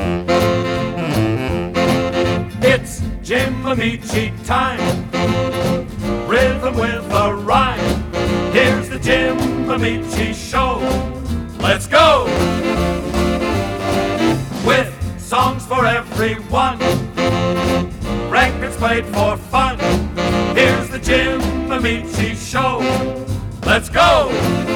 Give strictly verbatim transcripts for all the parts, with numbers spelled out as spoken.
It's Jim Amici time, rhythm with a rhyme. Here's the Jim Amici Show. Let's go! With songs for everyone, records played for fun. Here's the Jim Amici Show. Let's go!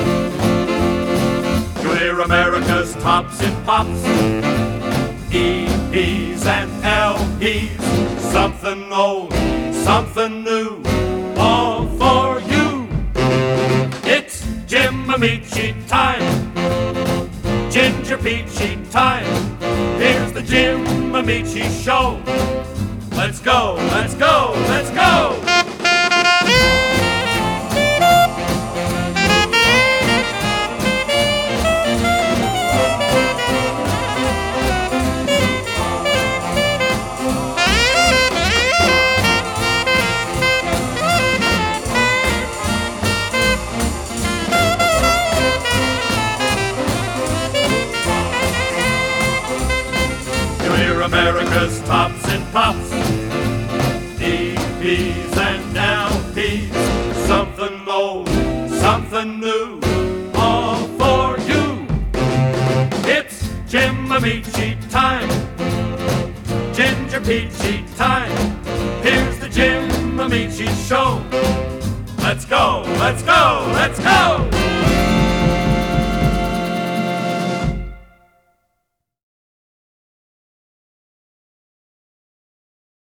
You'll hear America's tops and pops, E Ps and L Ps, something old, something new, all for you. It's Jim Amici time, Ginger Peachy time. Here's the Jim Amici Show. Let's go, let's go, let's go! America's tops and pops, E Ps and L Ps, something old, something new, all for you. It's Jim Amici time, Ginger Peachy time. Here's the Jim Amici Show. Let's go, let's go, let's go!